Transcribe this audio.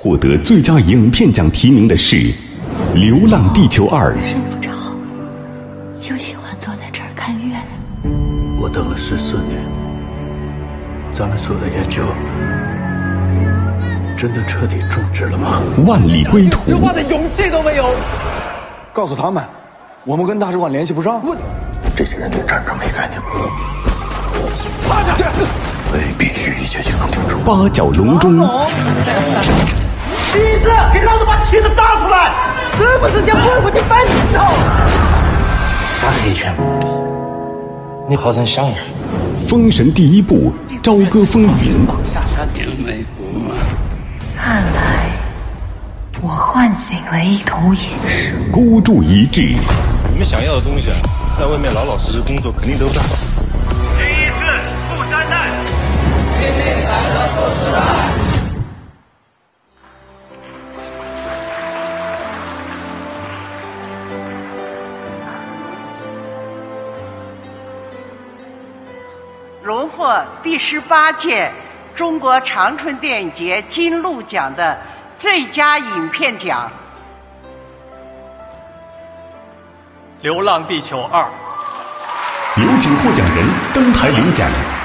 获得最佳影片奖提名的是《流浪地球2》。 睡不着，就喜欢坐在这儿看月亮。 我等了14年，咱们所有的研究，真的彻底终止了吗？ 万里归途， 说话的勇气都没有。 告诉他们，我们跟大使馆联系不上。 这些人对战争没概念，所以必须一切行动停止。 八角笼中， 妻子，给老子把妻子打出来！是不是叫滚回去反洗头？ 把黑全部脱，你好生想一下。 封神第1部《朝歌风云》。 看来我唤醒了一头野兽。 孤注一掷。 你们想要的东西，在外面老老实实工作，肯定都得到。 第一次不山难，拼命才能不失败。 荣获第18届中国长春电影节金鹿奖的最佳影片奖。 《流浪地球2》。 有请获奖人登台领奖。